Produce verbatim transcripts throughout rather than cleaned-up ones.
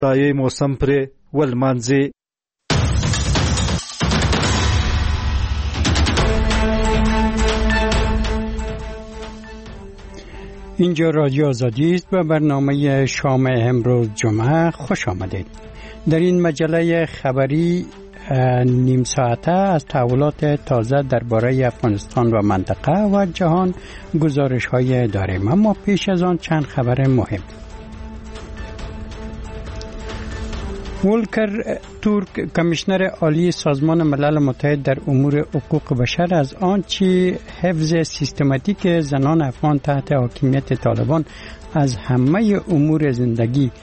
دایه موسم پر ولمانزی. اینجا رادیو آزادی است و برنامه شام امروز جمعه خوش آمدید. در این مجله خبری نیم ساعته از تحولات تازه درباره افغانستان و منطقه و جهان گزارش های داریم، اما پیش از آن چند خبر مهم. ولکر تورک، کمیشنر عالی سازمان ملل متحد در امور حقوق بشر، از آنچه حفظ سیستماتیک زنان افغان تحت حاکمیت طالبان از همه امور زندگی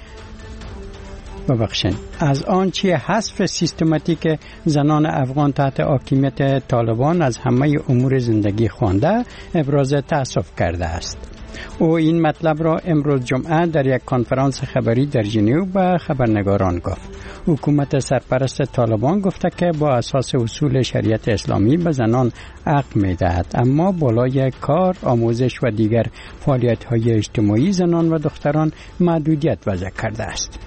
ببخشید از آنچه حذف سیستماتیک زنان افغان تحت حاکمیت طالبان از همه امور زندگی خوانده ابراز تأسف کرده است. او این مطلب را امروز جمعه در یک کنفرانس خبری در ژنو به خبرنگاران گفت. حکومت سرپرست طالبان گفته که با اساس اصول شریعت اسلامی به زنان حق می‌دهد، اما بالای کار، آموزش و دیگر فعالیت‌های اجتماعی زنان و دختران محدودیت وضع کرده است.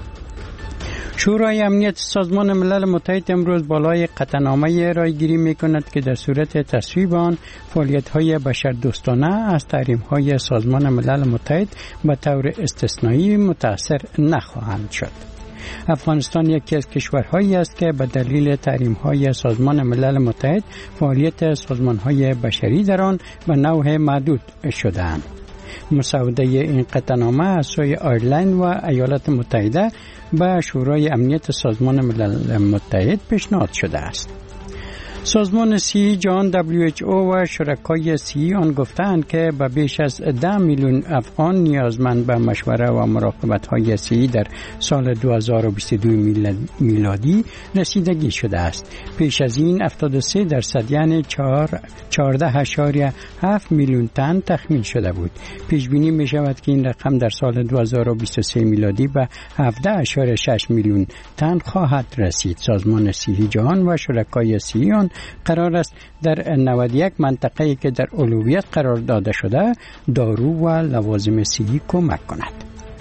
شورای امنیت سازمان ملل متحد امروز بالای قطعنامه رایگیری می کند که در صورت تصویب آن فعالیت‌های بشردوستانه از تحریم‌های سازمان ملل متحد به طور استثنایی متأثر نخواهند شد. افغانستان یکی از کشورهایی است که به دلیل تحریم‌های سازمان ملل متحد فعالیت سازمان‌های بشری در آن به نوع محدود شده‌اند. مسوده این قطعنامه از سوی آیرلند و ایالات متحده به شورای امنیت سازمان ملل متحد پیشنهاد شده است. سازمان صحی جهان دبلیو اچ او و شرکای صحی آن گفتند که به بیش از ده میلیون افغان نیازمند به مشوره و مراقبت‌های صحی در سال دو هزار و بیست و دو میلادی رسیدگی شده است. پیش از این هفتاد و سه درصد یعنی چهارده اشاریه هفت میلیون تن تخمین شده بود. پیش بینی می شود که این رقم در سال دو هزار و بیست و سه میلادی به هفده اشاریه شش میلیون تن خواهد رسید. سازمان صحی جهان و شرکای صحی آن قرار است در نود و یک منطقه‌ای که در اولویت قرار داده شده دارو و لوازم صحی کمک کند.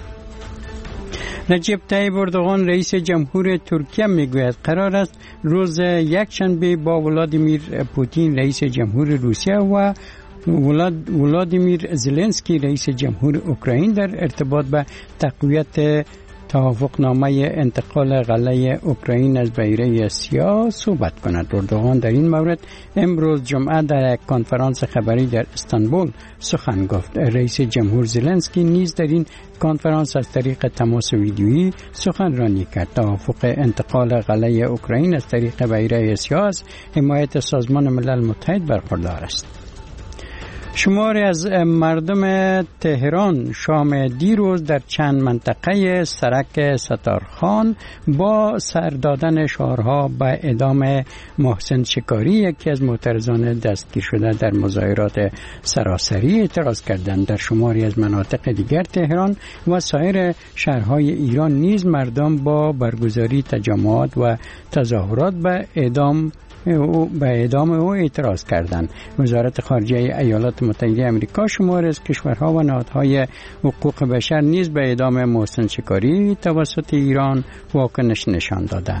رجب طیب اردوغان رئیس جمهور ترکیه میگوید قرار است روز یکشنبه با ولادیمیر پوتین رئیس جمهور روسیه و ولاد ولادیمیر زلنسکی رئیس جمهور اوکراین در ارتباط به تقویت توافقنامه انتقال قلعه اوکراین از بحیره سیاه صحبت کند. اردوغان در این مورد امروز جمعه در یک کنفرانس خبری در استانبول سخن گفت. رئیس جمهور زلنسکی نیز در این کنفرانس از طریق تماس ویدیویی سخنرانی کرد. توافق انتقال قلعه اوکراین از طریق بحیره سیاه از حمایت سازمان ملل متحد برخوردار است. شماری از مردم تهران شام دیروز در چند منطقه سرک ستارخان با سر دادن شعارها به اعدام محسن شکاری، یکی از معترضان دستگیر شده در مظاهرات سراسری، اعتراض کردند. در شماری از مناطق دیگر تهران و سایر شهرهای ایران نیز مردم با برگزاری تجمعات و تظاهرات به اعدام او به اعدام او اعتراض کردند. وزارت خارجه ایالات متحده آمریکا شمار از کشورها و نهادهای حقوق بشر نیز به اعدام محسن شکاری توسط ایران واکنش نشان دادند.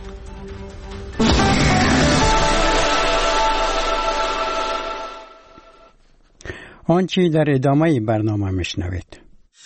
آنچه در ادامه برنامه میشنوید.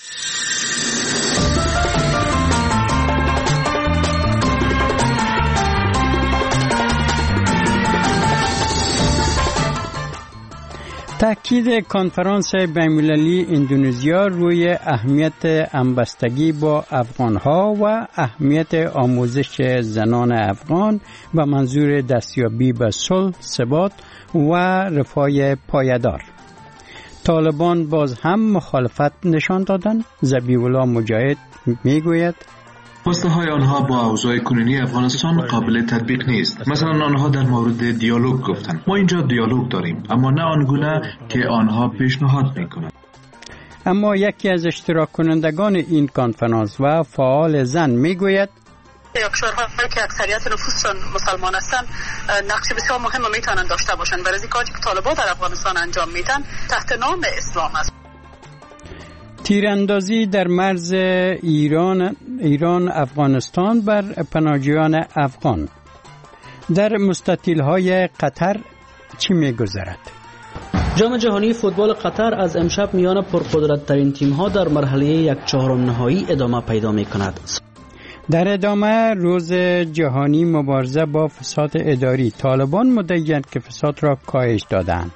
تأکید کنفرانس بین‌المللی اندونزیا روی اهمیت همبستگی با افغانها و اهمیت آموزش زنان افغان به منظور دستیابی به صلح، ثبات و رفاه پایدار. طالبان باز هم مخالفت نشان دادند. ذبیح الله مجاهد میگوید خواسته های آنها با اوضاع کنونی افغانستان قابل تطبیق نیست. مثلا آنها در مورد دیالوگ گفتند. ما اینجا دیالوگ داریم، اما نه آنگونه که آنها پیشنهاد میکنند. اما یکی از اشتراک کنندگان این کنفرانس و فعال زن میگوید کشورهایی که اکثریت نفوسشان مسلمان هستند نقش بسیار مهم میتونن داشته باشند. برای کاری که طالبان در افغانستان انجام میدن تحت نام اسلام است. تیراندازی در مرز ایران ایران افغانستان بر پناهجویان افغان. در مستطیل‌های قطر چی می‌گذرد؟ جام جهانی فوتبال قطر از امشب میان پرقدرت‌ترین تیم‌ها در مرحله یک چهارم نهایی ادامه پیدا می‌کند. در ادامه روز جهانی مبارزه با فساد اداری. طالبان مدعی‌اند که فساد را کاهش دادند.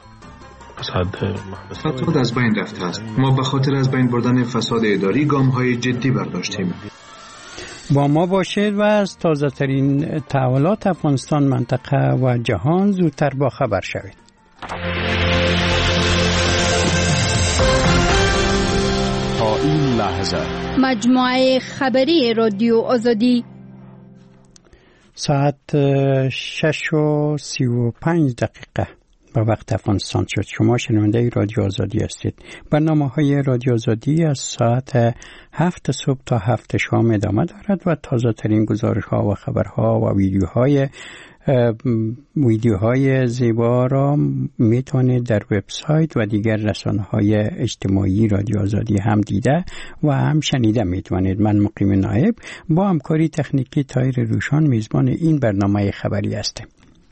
فساد از بین رفته است. ما به خاطر از بین بردن فساد اداری گام‌های جدی برداشتیم. با ما باشید و از تازه ترین تحولات افغانستان، منطقه و جهان زودتر با خبر شوید. تا این لحظه مجموعه خبری رادیو آزادی ساعت شش و سی و پنج دقیقه با وقت افغانستان شد. شما شنونده رادیو آزادی هستید. برنامه های رادیو آزادی از ساعت هفت صبح تا هفت شام ادامه دارد و تازه ترین گزارش ها و خبرها و ویدیوهای ویدیوهای زیبا را میتونید در وبسایت و دیگر رسانه‌های اجتماعی رادیو آزادی هم دیده و هم شنیده میتونید. من مقیم نایب با همکاری تکنیکی طاهر روشان میزبان این برنامه خبری هستم.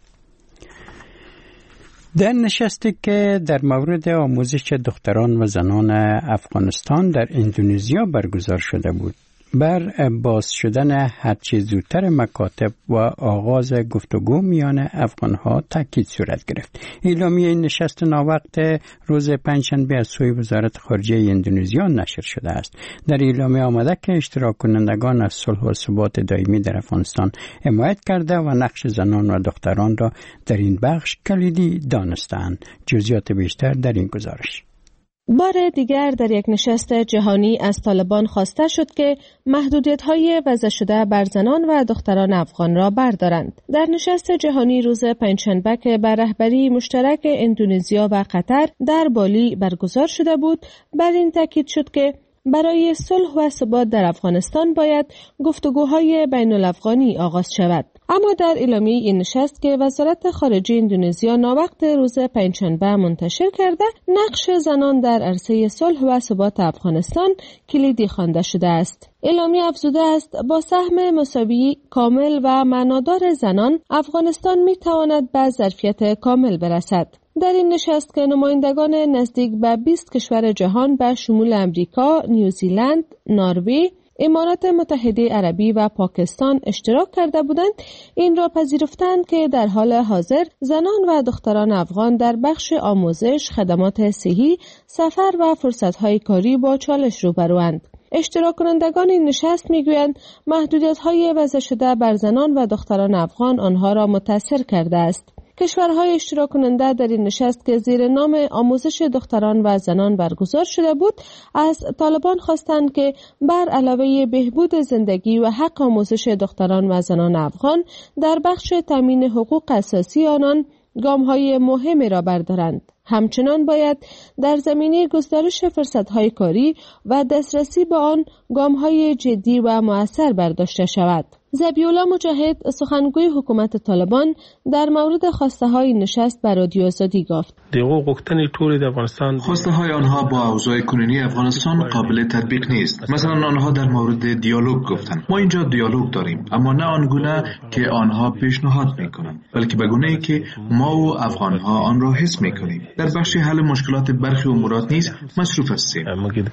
در نشستی که در مورد آموزش دختران و زنان افغانستان در اندونزیا برگزار شده بود، بر باز شدن هرچه زودتر مکاتب و آغاز گفتگو میان افغانها تاکید صورت گرفت. اعلامیه این نشست ناوقت روز پنجشنبه از سوی وزارت خارجه اندونزیا نشر شده است. در اعلامیه آمده که اشتراک کنندگان از صلح و ثبات دائمی در افغانستان حمایت کرده و نقش زنان و دختران را در این بخش کلیدی دانستند. جزئیات بیشتر در این گزارش. بار دیگر در یک نشست جهانی از طالبان خواسته شد که محدودیت‌های وضع شده بر زنان و دختران افغان را بردارند. در نشست جهانی روز پنجشنبه که بر رهبری مشترک اندونزیا و قطر در بالی برگزار شده بود، بر این تاکید شد که برای صلح و ثبات در افغانستان باید گفتگوهای بین الافغانی آغاز شود. اما در اعلامیه این نشست که وزارت خارجه اندونزیا ناوقت روز پنجشنبه منتشر کرده، نقش زنان در عرصه صلح و ثبات افغانستان کلیدی خوانده شده است. اعلامیه افزوده است با سهم مساوی کامل و معنادار زنان، افغانستان می تواند به ظرفیت کامل برسد. در این نشست که نمایندگان نزدیک به بیست کشور جهان به شمول امریکا، نیوزیلند، نروژ، امارات متحده عربی و پاکستان اشتراک کرده بودند، این را پذیرفتند که در حال حاضر زنان و دختران افغان در بخش آموزش، خدمات صحی، سفر و فرصت‌های کاری با چالش روبروند. اشتراک کنندگان این نشست میگویند محدودیت‌های وضع شده بر زنان و دختران افغان آنها را متاثر کرده است. کشورهای اشتراک کننده در این نشست که زیر نام آموزش دختران و زنان برگزار شده بود، از طالبان خواستند که بر علاوه بهبود زندگی و حق آموزش دختران و زنان افغان در بخش تامین حقوق اساسی آنان گام‌های مهمی را بردارند. همچنان باید در زمینه گسترش فرصت‌های کاری و دسترسی به آن گام‌های جدی و مؤثر برداشته شود. ذبیح‌الله مجاهد، سخنگوی حکومت طالبان، در مورد خواسته های نشست بر رادیو آزادی گفت: خواسته های آنها با اوضاع کنونی افغانستان قابل تطبیق نیست. مثلا آنها در مورد دیالوگ گفتند. ما اینجا دیالوگ داریم، اما نه آنگونه که آنها پیشنهاد میکنند، بلکه به گونه‌ای که ما و افغانها آن را حس میکنیم. در بخش حل مشکلات برخی امورات نیز مصروف هستیم.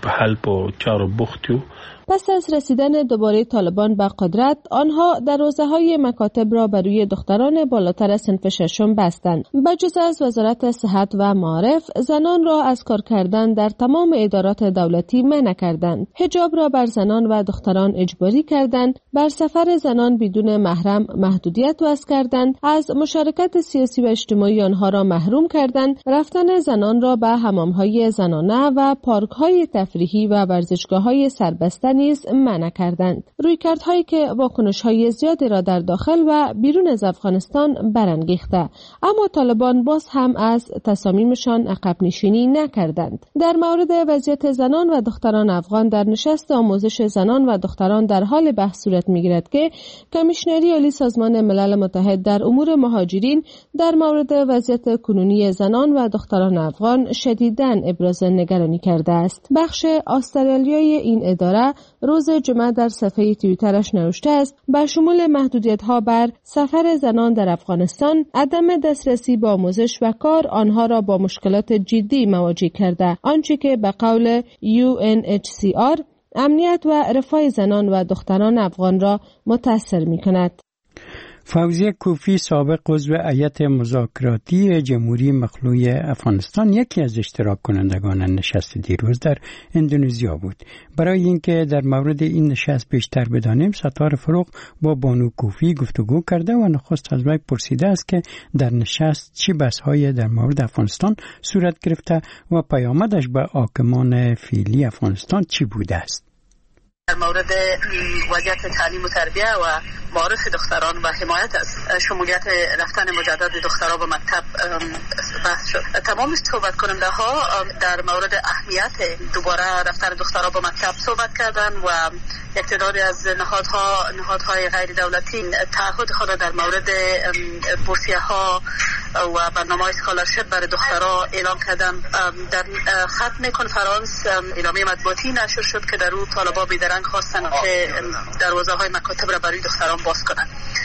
پس از رسیدن دوباره طالبان به قدرت، آنها دروازه‌های مکاتب را بر روی دختران بالاتر صنف ششم بستند. بجز از وزارت صحت و معارف، زنان را از کار کردن در تمام ادارات دولتی منع کردند. حجاب را بر زنان و دختران اجباری کردند. بر سفر زنان بدون محرم محدودیت وضع کردند. از مشارکت سیاسی و اجتماعی آنها را محروم کردند. رفتن زنان را به حمام‌های زنانه و پارک‌های تفریحی و ورزشگاه‌های سربسته نیز منع کردند. رویکردهایی که واکنش جنبش‌های زیادی را در داخل و بیرون از افغانستان برانگیخته، اما طالبان باز هم از تصامیمشان عقب نشینی نکردند. در مورد وضعیت زنان و دختران افغان در نشست آموزش زنان و دختران در حال بحث صورت می‌گیرد که کمیشنری عالی سازمان ملل متحد در امور مهاجرین در مورد وضعیت کنونی زنان و دختران افغان شدیداً ابراز نگرانی کرده است. بخش استرالیایی این اداره روز جمعه در صفحه توییترش نوشته است: با شمول محدودیت‌ها بر سفر زنان در افغانستان، عدم دسترسی به آموزش و کار آنها را با مشکلات جدی مواجه کرده، آنچه که به قول یو ان اچ سی آر امنیت و رفاه زنان و دختران افغان را متاثر می‌کند. فوزیه کوفی، سابق عضو هیئت مذاکراتی جمهوری مخلوع افغانستان، یکی از اشتراک کنندگان نشست دیروز در اندونزیا بود. برای اینکه در مورد این نشست بیشتر بدانیم، ستار فروغ با بانو کوفی گفتگو کرده و نخست از وی پرسیده است که در نشست چه بحث‌هایی در مورد افغانستان صورت گرفته و پیامدش به حاکمان فعلی افغانستان چی بوده است. در مورد وضعیت تعلیم و تربیه و معارف دختران و حمایت از شمولیت رفتن مجدد دخترها به مکتب بحث شد. تمام صحبت کننده ها در مورد اهمیت دوباره رفتن دخترها به مکتب صحبت کردند و یک تعدادی از نهادها نهادهای غیر دولتی تعهد خود در مورد بورسیه ها و برنامه اسکالرشپ برای دخترها اعلام کردن. در ختم کنفرانس اعلامیه مطبوعاتی نشر شد که در او طالبان بیدرنگ خواستن که دروازه های مکاتب را برای دختران باز کنند.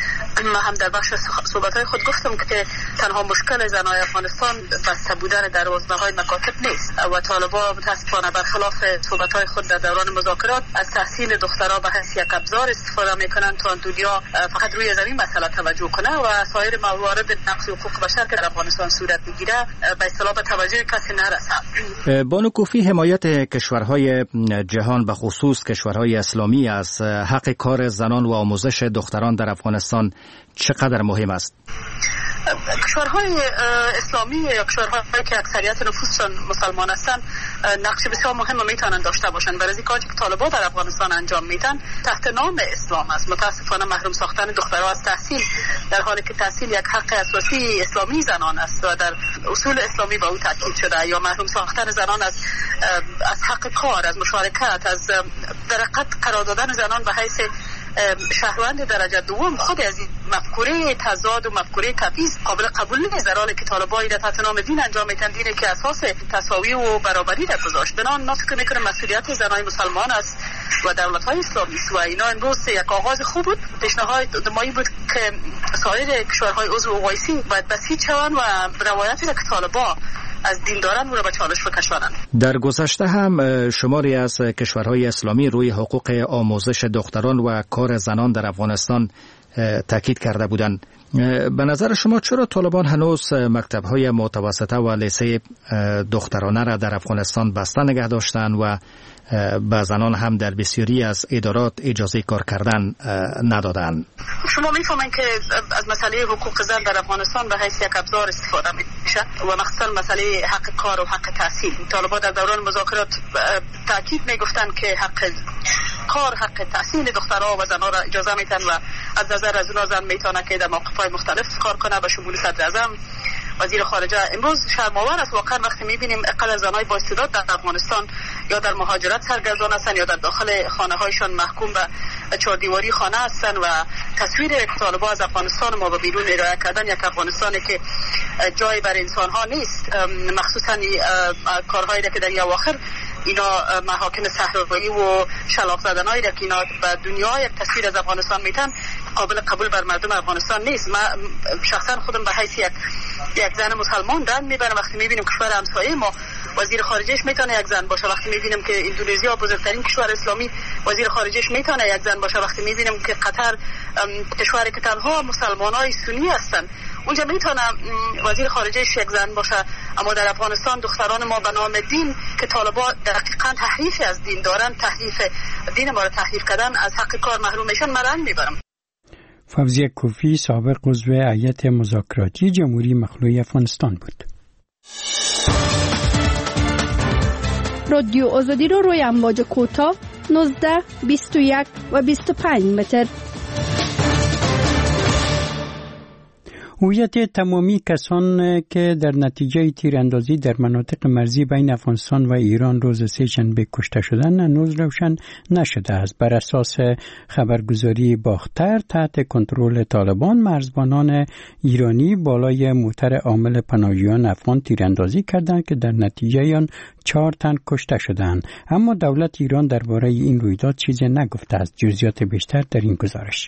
ما هم در بخش صحبت‌های خود گفتم که تنها مشکل زنای افغانستان بسته بودن دروازه‌های مکاتب نیست و طالبان متأسفانه برخلاف صحبت‌های خود در دوران مذاکرات از تحصیل دخترها به حیث یک ابزار استفاده می‌کنند تا دنیا فقط روی زمین مسئله توجه کنه و سایر موارد نقض حقوق بشر که در افغانستان صورت می‌گیره به اصطلاح به توجه کسی نرسد. بانو کوفی، حمایت کشورهای جهان به خصوص کشورهای اسلامی از حق کار زنان و آموزش دختران در افغانستان چقدر مهم است؟ کشورهای اسلامی یا کشورهایی که اکثریت نفوسشان مسلمان هستند نقش بسیار مهم میتونن داشته باشند. برای اینکه که طالبان در افغانستان انجام میدن تحت نام اسلام است. متاسفانه محروم ساختن دخترها از تحصیل، در حالی که تحصیل یک حق اساسی اسلامی زنان است و در اصول اسلامی به او تاکید شده، یا محروم ساختن زنان از از حق کار، از مشارکت، از در حقیقت قرار دادن زنان به حیث شهروند درجه دوم، خود از این مفکوره تضاد و مفکوره تبعیض قابل قبول نیست، در حالی که طالبان در تحت نام دین انجام میدن، دینی که اساس تساوی و برابری را گذاشت. بنابراین ما فکر میکنم مسئولیت زنای مسلمان است و دولت‌های اسلامی است و اینا امروز یک آغاز خوب بود. پیشنهاد دمایی بود که سایر کشورهای عضو اوایسی باید بسیج شوند و روایتی را که طالبان از دین دارن او را به چالش بکشانند. در گذشته هم شماری از کشورهای اسلامی روی حقوق آموزش دختران و کار زنان در افغانستان تاکید کرده بودند. به نظر شما چرا طالبان هنوز مکتب‌های متوسطه و لیسه دخترانه را در افغانستان بسته نگه داشتند و به زنان هم در بسیاری از ادارات اجازه کار کردن ندادند؟ شما میفهمید که از مسئله حقوق زن در افغانستان به حیث یک ابزار استفاده میشه و مخصوصا مسئله حق کار و حق تحصیل. طالبان در دوران مذاکرات تاکید میگفتند که حق کار، حق تحصیل دخترها و زنها را اجازه میدن و از نظر از اونها زن میتونه که در موقع‌های مختلف کار کنه، به شمول صدر اعظم، وزیر خارجه. امروز شرم‌آور است واقعا وقتی میبینیم اقل زنای با استعداد در افغانستان یا در مهاجرت سرگردان هستند یا در داخل خانه‌هایشان محکوم به چهاردیواری خانه هستند و تصویر طالبان از افغانستان ما به بیرون ارائه کردن یک افغانستانی که جای برای انسان‌ها نیست، مخصوصا کارهایی که در اواخر اینا محاکم صحرایی و شلاق زدنایی که اینا به دنیا یک تصویر از افغانستان میتن قابل قبول بر مردم افغانستان نیست. من شخصا خودم به حیث یک یک زن مسلمان دن میبرم وقتی میبینیم کشور همسایه ما وزیر خارجهش میتونه یک زن باشه، وقتی میبینیم که اندونزیا بزرگترین کشور اسلامی وزیر خارجهش میتونه یک زن باشه، وقتی میبینیم که قطر کشوری که تنها مسلمانای سنی هستن اونجا میتونه وزیر خارجهش یک زن باشه، اما در افغانستان دختران ما به نام دین که طالبان دقیقاً تحریف از دین دارن، تحریف دین ما را تحریف کردن، از حق کار محروم میشن. من رنج میبرم. فوزیه کوفی، سابق عضو هیئت مذاکراتی جمهوری مخلوع افغانستان بود. رادیو آزادی رو روی امواج کوتاه نوزده، بیست و یک و بیست و پنج متر هویت تمامی کسان که در نتیجه تیراندازی در مناطق مرزی بین افغانستان و ایران روز سه‌شنبه کشته شدند هنوز روشن نشده است. بر اساس خبرگزاری باختر تحت کنترل طالبان مرزبانان ایرانی بالای موتر حامل پناهجویان افغان تیراندازی کردند که در نتیجه آن چهار تن کشته شدند. اما دولت ایران درباره این رویداد چیزی نگفته است. جزئیات بیشتر در این گزارش.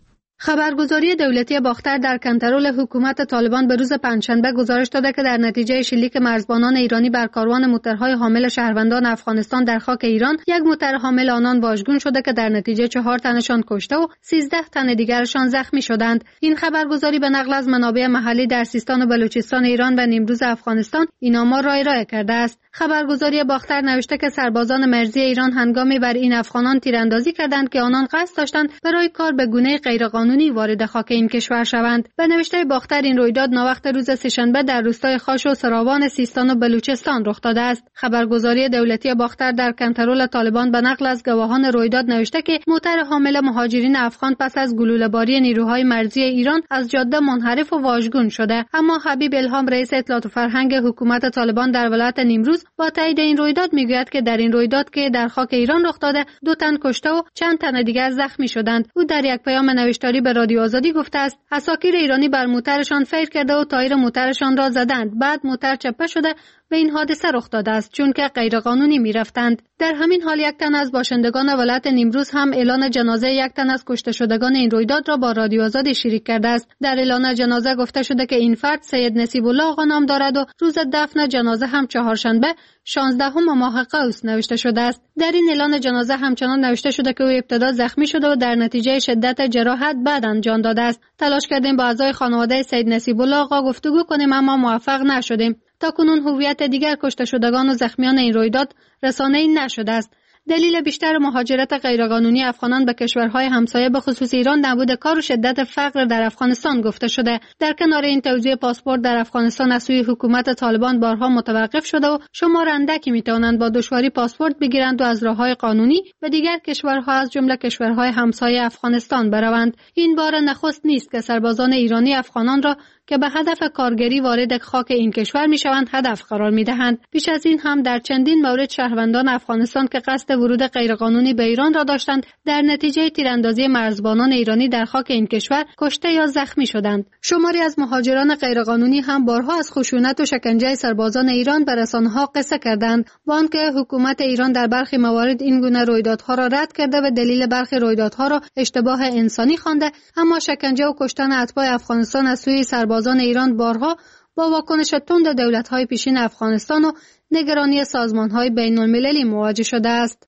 خبرگزاری دولتی باختر در کنترل حکومت طالبان به روز پنجشنبه گزارش داده که در نتیجه شلیک مرزبانان ایرانی بر کاروان موترهای حامل شهروندان افغانستان در خاک ایران، یک موتر حامل آنان واژگون شده که در نتیجه چهار تنشان کشته و سیزده تن دیگرشان زخمی شدند. این خبرگزاری به نقل از منابع محلی در سیستان و بلوچستان ایران و نیمروز افغانستان این آمار را ارائه کرده است. خبرگزاری باختر نوشته که سربازان مرزی ایران هنگامی بر این افغانان تیراندازی کردند که آنان قصد داشتند برای کار به گونه غیرقانونی وارد خاک این کشور شوند. به نوشته باختر این رویداد ناوقت روز سه‌شنبه در روستای خاش و سراوان سیستان و بلوچستان رخ داده است. خبرگزاری دولتی باختر در کنترل طالبان به نقل از گواهان رویداد نوشته که موتر حامل مهاجرین افغان پس از گلوله‌باری نیروهای مرزی ایران از جاده منحرف و واژگون شده. اما حبیب الهام رئیس اطلاعات و فرهنگ حکومت طالبان در ولایت نیمروز با تایید این رویداد میگوید که در این رویداد که در خاک ایران رخ داده دو تن کشته و چند تن دیگر زخمی شدند. او در یک پیام نوشتاری به رادیو آزادی گفته است عساکر ایرانی بر موترشان فیر کرده و تایر موترشان را زدند. بعد موتر چپه شده به این حادثه رخ داده است چون که غیرقانونی میرفتند. در همین حال یک تن از باشندگان ولایت نیمروز هم اعلان جنازه یک تن از کشته شدگان این رویداد را با رادیو آزادی شریک کرده است. در اعلان جنازه گفته شده که این فرد سید نصیب الله آقا نام دارد و روز دفن جنازه هم چهارشنبه شانزدهم ماه قوس نوشته شده است. در این اعلان جنازه همچنان نوشته شده که او ابتدا زخمی شده و در نتیجه شدت جراحت بعداً جان داده است. تلاش کردیم با اعضای خانواده سید نصیب الله آقا گفتگو کنیم اما موفق نشدیم. تاکنون هویت دیگر کشته شدگان و زخمیان این رویداد رسانه‌ای نشده است. دلیل بیشتر مهاجرت غیرقانونی افغانان به کشورهای همسایه به خصوص ایران نبود کار و شدت فقر در افغانستان گفته شده. در کنار این توزیع پاسپورت در افغانستان از سوی حکومت طالبان بارها متوقف شده و شمار اندکی میتوانند با دشواری پاسپورت بگیرند و از راههای قانونی به دیگر کشورها از جمله کشورهای همسایه افغانستان بروند. این بار نخست نیست که سربازان ایرانی افغانان را که به هدف کارگری وارد خاک این کشور میشوند هدف قرار میدهند. پیش از این هم در چندین مورد شهروندان افغانستان که قصد ورود غیرقانونی به ایران را داشتند در نتیجه تیراندازی مرزبانان ایرانی در خاک این کشور کشته یا زخمی شدند. شماری از مهاجران غیرقانونی هم بارها از خشونت و شکنجه سربازان ایران به رسانه‌ها قصه کردند، با آنکه حکومت ایران در برخی موارد این گونه رویدادها را رد کرده و دلیل برخی رویدادها را اشتباه انسانی خوانده، اما شکنجه و کشتن اتباع افغانستان از سوی سربازان ایران بارها با واکنش تند دولت‌های پیشین افغانستان و نگرانی سازمان‌های بین‌المللی مواجه شده است.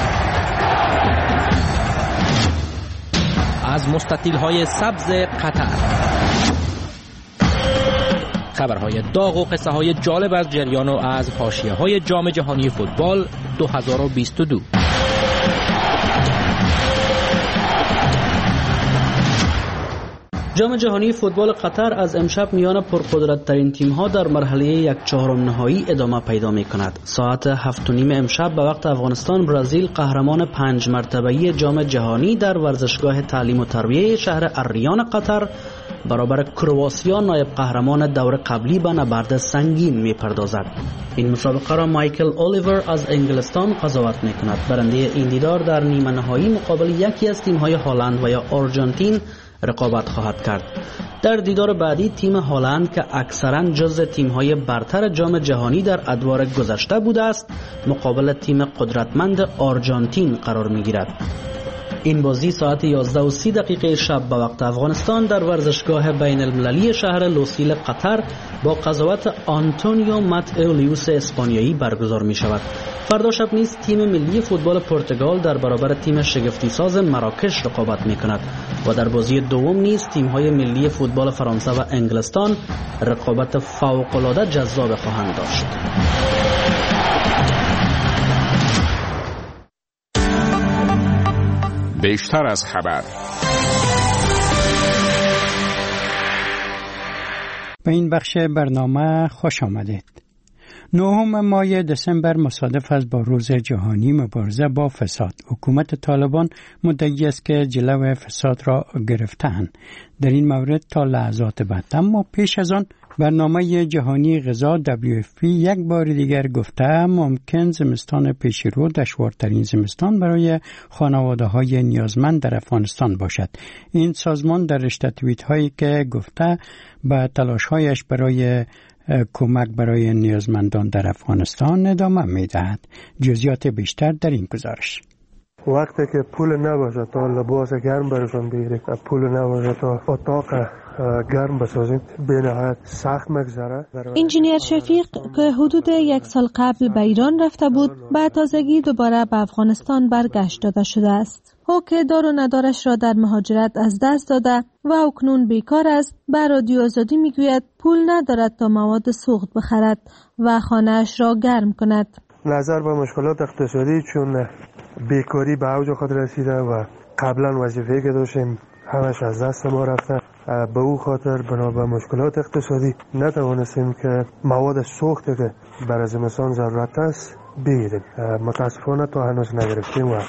از مستطیل‌های سبز قطر خبرهای داغ و قصه‌های جالب از جریان و از حاشیه‌های جام جهانی فوتبال دو هزار و بیست و دو. جام جهانی فوتبال قطر از امشب میان پرقدرت‌ترین تیم‌ها در مرحله یک چهارم نهایی ادامه پیدا می‌کند. ساعت هفت و نیم امشب به وقت افغانستان برزیل قهرمان پنج مرتبه‌ای جام جهانی در ورزشگاه تعلیم و تربیه شهر اریان قطر برابر کرواسیا نایب قهرمان دور قبلی به نبرد سنگین می‌پردازد. این مسابقه را مایکل الیور از انگلستان قضاوت می‌کند. برنده این دیدار در نیمه نهایی مقابل یکی از تیم‌های هلند و یا آرژانتین رقابت خواهد کرد. در دیدار بعدی تیم هلند که اکثرا جز تیم‌های برتر جام جهانی در ادوار گذشته بوده است مقابل تیم قدرتمند آرژانتین قرار می‌گیرد. این بازی ساعت یازده و سی دقیقه شب به وقت افغانستان در ورزشگاه بین المللی شهر لوسیل قطر با قضاوت آنتونیو ماتئولیوس اسپانیایی برگزار می شود. فردا شب نیز تیم ملی فوتبال پرتغال در برابر تیم شگفتی ساز مراکش رقابت می کند و در بازی دوم نیز تیم های ملی فوتبال فرانسه و انگلستان رقابت فوق‌العاده جذاب خواهند داشت. بیشتر از خبر. به این بخش برنامه خوش آمدید. نهم ماه دسامبر مصادف است با روز جهانی مبارزه با فساد. حکومت طالبان مدعی است که جلو فساد را گرفته‌اند. در این مورد تا لحظات بعد، اما پیش از آن برنامه جهانی غذا دبلیو اف پی یک بار دیگر گفته ممکن زمستان پیش رو دشوارترین زمستان برای خانواده‌های نیازمند در افغانستان باشد. این سازمان در رشته توییت هایی که گفته به تلاش‌هایش برای کمک برای نیازمندان در افغانستان ادامه می‌دهد. جزئیات بیشتر در این گزارش. وقتی که پول نباشه تا لباس گرم برشون بگیرید، پول نباشه تا اتاق گرم بسازید، به نهایت سخت مگذره. انجینیر شفیق که حدود یک سال قبل به ایران رفته بود، به تازگی دوباره به افغانستان برگشت داده شده است. او که دار و ندارش را در مهاجرت از دست داده و اکنون بیکار است، به رادیو آزادی میگوید پول ندارد تا مواد سوخت بخرد و خانه‌اش را گرم کند. نظر به مشکلات اقتصادی، چون بیکاری به اوج خود رسیده و قبلا وظیفه‌ای که داشتیم همش از دست ما رفته، به او خاطر بنا به مشکلات اقتصادی نتوانستیم که مواد سوختی که برای زمستان ضرورت است بگیریم. متاسفانه تا هنوز نگرفتیم و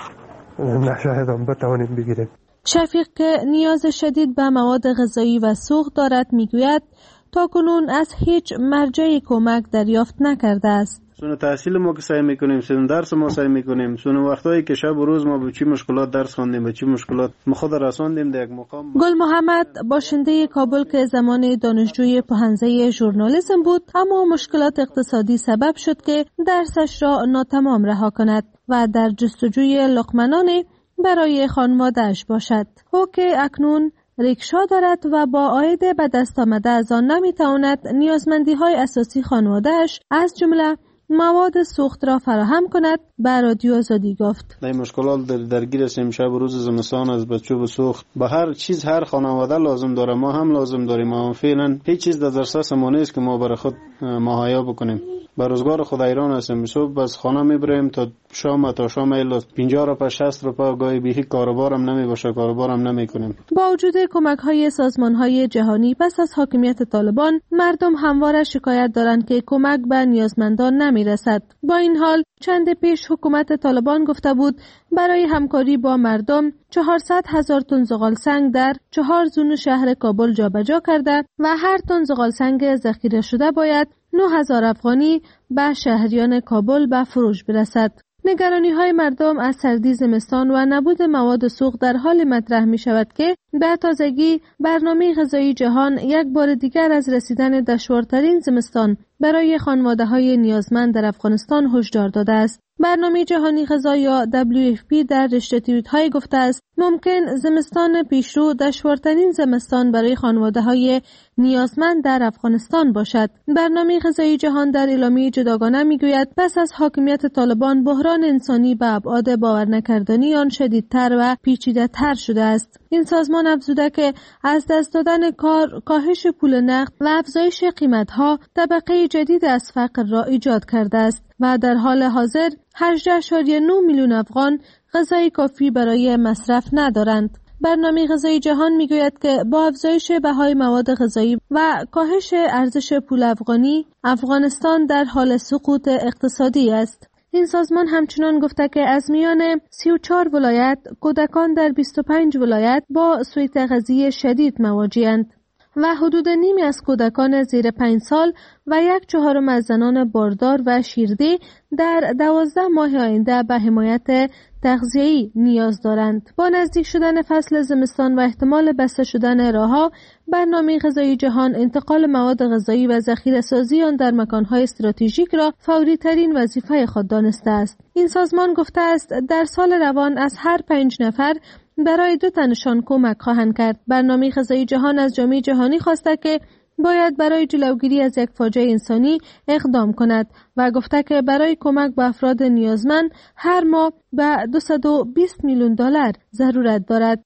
نشاید هم بتوانیم بگیریم. شفیق که نیاز شدید به مواد غذایی و سوخت دارد میگوید تا کنون از هیچ مرجع کمک دریافت نکرده است. سون تحصیل ما که سعی میکنیم، سون درس ما سعی میکنیم، سون وقتایی که شب و روز ما به چی مشکلات درس خواندیم، به چی مشکلات ما خود رساندیم در یک مقام. گل محمد باشنده کابل که زمان دانشجوی پوهنځی ژورنالیسم بود، اما مشکلات اقتصادی سبب شد که درسش را ناتمام رها کند و در جستجوی لقمه‌نانی برای خانواده‌اش باشد. او که اکنون ریکشا دارد و با عاید به دست آمده از آن نمیتواند نیازمندی‌های اساسی خانواده‌اش از جمله مواد سوخت را فراهم کند، به رادیو آزادی گفت. این مشکلات در درگیر هستیم شب و روز زمستان، از بچوب سوخت به هر چیز هر خانواده لازم داره، ما هم لازم داریم. ما فعلا هیچ چیز در دسترس ما نیست که ما برای خود مهیا بکنیم. به روزگار خود ایران هستیم، صبح از خانه میبریم تا شام، تا شام ایلا پنجاه روپیه شصت روپیه، گاهی بیهی کاروبارم نمی باشه، کاروبارم نمی کنیم. با وجود کمک های سازمان های جهانی پس از حاکمیت طالبان، مردم همواره شکایت دارند که کمک به نیازمندان نمی رسد. با این حال چند پیش حکومت طالبان گفته بود برای همکاری با مردم چهارصد هزار تن زغال سنگ در چهار زون شهر کابل جابجا کرده و هر تن زغال سنگ ذخیره شده باید نه هزار افغانی به شهریان کابل به فروش برسد. نگرانی های مردم از سردی زمستان و نبود مواد سوخت در حال مطرح می شود که به تازگی برنامه غذایی جهان یک بار دیگر از رسیدن دشوارترین زمستان برای خانواده های نیازمند در افغانستان هشدار داده است. برنامه جهانی غذا یا دبلیو اف پی در رشته توییت های گفته است ممکن زمستان پیشرو دشوارترین زمستان برای خانواده های نیازمند در افغانستان باشد. برنامه غذایی جهان در اعلامیه جداگانه میگوید پس از حاکمیت طالبان بحران انسانی به ابعاد باور نکردنی آن شدیدتر و پیچیده‌تر شده است. این سازمان افزوده که از دست دادن کار، کاهش پول نقد و افزایش قیمت‌ها طبقه جدید از فقر را ایجاد کرده است و در حال حاضر هجده ممیز نه میلیون افغان غذای کافی برای مصرف ندارند. برنامه غذایی جهان میگوید که با افزایش بهای مواد غذایی و کاهش ارزش پول افغانی، افغانستان در حال سقوط اقتصادی است. این سازمان همچنان گفته که از میان سی و چهار ولایت، کودکان در بیست و پنج ولایت با سوء تغذیه شدید مواجه‌اند و حدود نیمی از کودکان زیر پنج سال و یک چهارم از زنان باردار و شیرده در دوازده ماه آینده به حمایت تغذیه‌ای نیاز دارند. با نزدیک شدن فصل زمستان و احتمال بسته شدن راه‌ها، برنامه غذایی جهان انتقال مواد غذایی و ذخیره‌سازی آن در مکان‌های استراتژیک را فوری ترین وظیفه خود دانسته است. این سازمان گفته است در سال روان از هر پنج نفر برای دو تنشان کمک خواهند کرد. برنامه غذایی جهان از جامعه جهانی خواسته که باید برای جلوگیری از یک فاجعه انسانی اقدام کند و گفته که برای کمک به افراد نیازمند هر ماه به دویست و بیست میلیون دلار ضرورت دارد.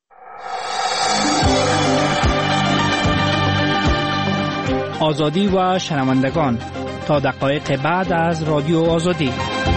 آزادی و شنوندگان، تا دقایق بعد از رادیو آزادی.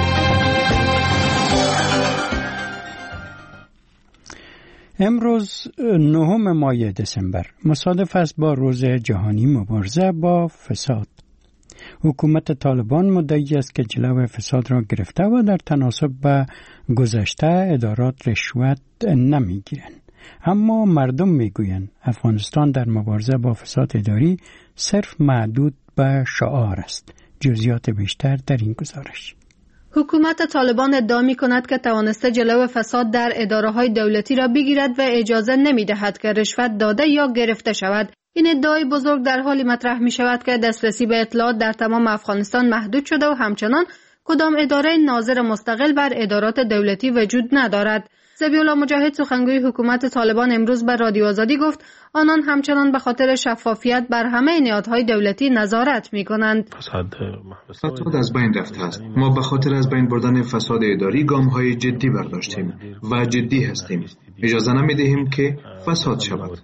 امروز نهم ماه دسامبر مصادف است با روز جهانی مبارزه با فساد. حکومت طالبان مدعی است که جلو فساد را گرفته و در تناسب به گذشته ادارات رشوت نمیگیرند. اما مردم میگویند افغانستان در مبارزه با فساد اداری صرف محدود به شعار است. جزئیات بیشتر در این گزارش. حکومت طالبان ادعا می کند که توانسته جلو فساد در اداره‌های دولتی را بگیرد و اجازه نمی دهد که رشوت داده یا گرفته شود. این ادعای بزرگ در حالی مطرح می شود که دسترسی به اطلاعات در تمام افغانستان محدود شده و همچنان کدام اداره ناظر مستقل بر ادارات دولتی وجود ندارد. ذبیح الله مجاهد سخنگوی حکومت طالبان امروز به رادیو آزادی گفت آنان همچنان به خاطر شفافیت بر همه نهادهای دولتی نظارت می‌کنند. فساد از بین رفته است. ما به خاطر از بین بردن فساد اداری گام‌های جدی برداشتیم و جدی هستیم. اجازه نمی‌دهیم که فساد شود.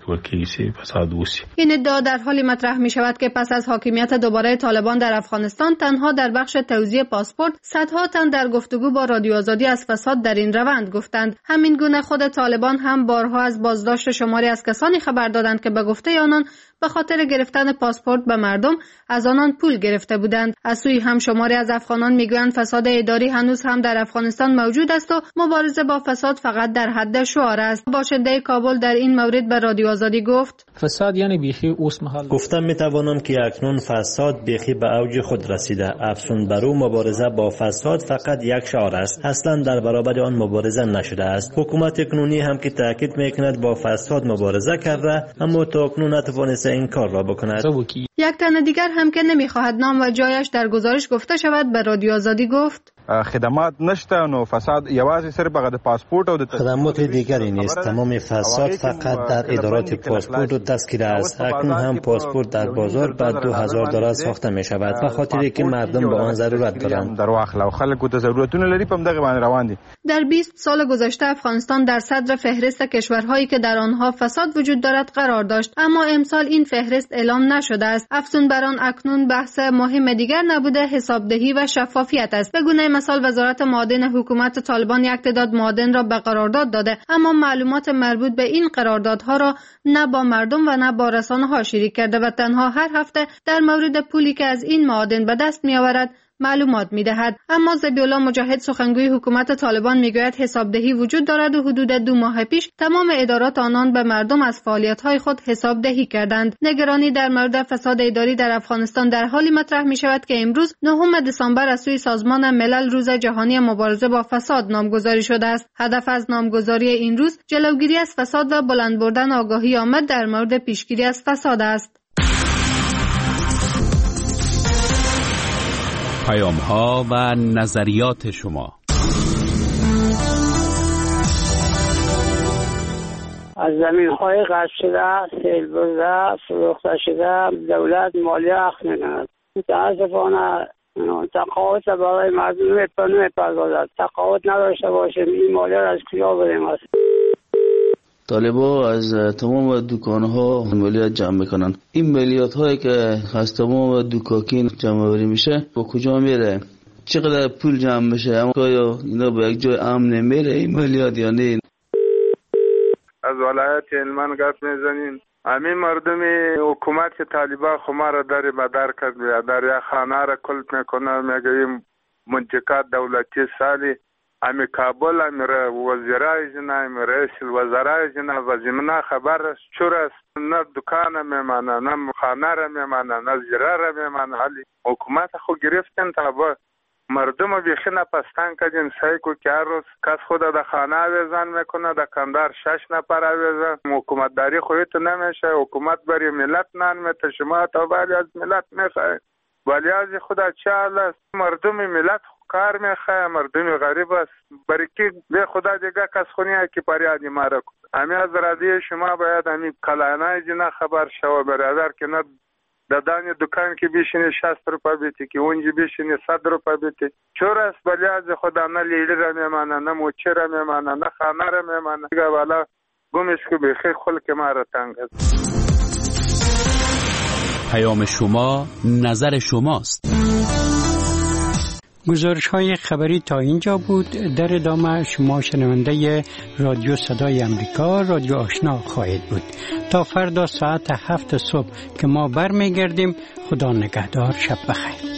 این ادعا در حالی مطرح می‌شود که پس از حاکمیت دوباره طالبان در افغانستان تنها در بخش توزیع پاسپورت صدها تن در گفتگو با رادیو آزادی از فساد در این روند گفتند. همین گونه خود طالبان هم بارها از بازداشت شماری از کسانی خبر دادند که به گفته آنان به خاطر گرفتن پاسپورت به مردم از آنان پول گرفته بودند. از سوی هم شماری از افغانان میگویند فساد اداری هنوز هم در افغانستان موجود است و مبارزه با فساد فقط در حد شعار است. باشنده کابل در این مورد به رادیو آزادی گفت فساد یعنی بیخی اوس محل گفتم میتوانم که اکنون فساد بیخی به اوج خود رسیده. افسون برو مبارزه با فساد فقط یک شعار است. اصلا در برابر آن مبارزه نشده است. حکومت کنونی هم که تاکید میکند با فساد مبارزه کرده اما تا اکنون نتوانسته این کار را بکند. یک تن دیگر هم که نمیخواهد نام و جایش در گزارش گفته شود به رادیو آزادی گفت خدمات نشته نو فساد یوازې صرف هغه د پاسپورت او د خدمات دیگری نیست. تمام فساد فقط در ادارات پاسپورت و تذکره است. اکنون هم پاسپورت در بازار بعد دو هزار دلار ساخته می شود به خاطر که مردم به آن ضرورت دارند. در واخل او خلکو ته ضرورتونه لري په دغه باندې روان دي. در بیست سال گذشته افغانستان در صدر فهرست کشورهایی که در آنها فساد وجود دارد قرار داشت، اما امسال این فهرست اعلام نشده است. افزون بر آن اکنون بحث مهم دیگر نبوده حسابدهی و شفافیت است. به گونه مثال وزارت معادن حکومت طالبان یک تعداد معادن را به قرارداد داده، اما معلومات مربوط به این قراردادها را نه با مردم و نه با رسانه‌ها شریک کرده و تنها هر هفته در مورد پولی که از این معادن به دست می‌آورد معلومات می‌دهد. اما ذبیح الله مجاهد سخنگوی حکومت طالبان می‌گوید حسابدهی وجود دارد و حدود دو ماه پیش تمام ادارات آنان به مردم از فعالیت‌های خود حسابدهی کردند. نگرانی در مورد فساد اداری در افغانستان در حالی مطرح می‌شود که امروز نهم دسامبر از سوی سازمان ملل روز جهانی مبارزه با فساد نامگذاری شده است. هدف از نامگذاری این روز جلوگیری از فساد و بلند بردن آگاهی عامه در مورد پیشگیری از فساد است. پیام‌ها و نظریات شما. از زمین‌های غصب شده، سیل برده، فروخته شده، دولت مالیه اخذ می‌کند. متاسفانه تقاعد برای مردم نمی‌پردازد. تقاعد نداشته باشیم این مالیه را از کجا بریم است؟ طالبا از تمام دکان‌ها مالیات جمع میکنن. این مالیات هایی که از تمام دکاکین جمع آوری میشه با کجا میره؟ چقدر پول جمع میشه؟ اما آیا اینا به یک جای امن میره این مالیات یا نه؟ از ولایت هلمند گپ میزنین. همین مردم حکومت که طالبان خما را در مدار کرد در یک خانه را کلت میکنه میگه این منطقه دولتی سالی امی کابل امی وزیرای جنا امی رئیس الوزرای جنا و زمینه خبر است چور است نه دکان میمانه نه خانه را میمانه نه زیره را میمانه حالی حکومت خو گرفتن تا با مردم بیخی نپستان کردن سعی کو که هر روز کس خود در خانه آویزان میکنه در کندار شش نفر آویزان حکومت داری خودت نمیشه حکومت بری ملت نان میته شما تا باری از ملت میخواه ولی از خدا چه حال است مردم ملت کار میخواه مردم غریب است برای که به خدا دیگه کس خونی ها که پریادی مارا کن همی از رادیو شما باید همی کلانای جنا خبر شوا برادر که نه دادانی دکان که بیشینی شصت روپا بیتی که اونجی بیشینی صد روپا بیتی چور است بلی از خدا نه لیلی را میمانه نه موچه را میمانه نه خانه را میمانه دیگه والا گمش که بخیر خلق ما را تنگ است. پیام شما نظر شماست. گزارش های خبری تا اینجا بود. در ادامه شما شنونده رادیو صدای امریکا رادیو آشنا خواهید بود. تا فردا ساعت هفت صبح که ما برمیگردیم. خدا نگهدار. شب بخیر.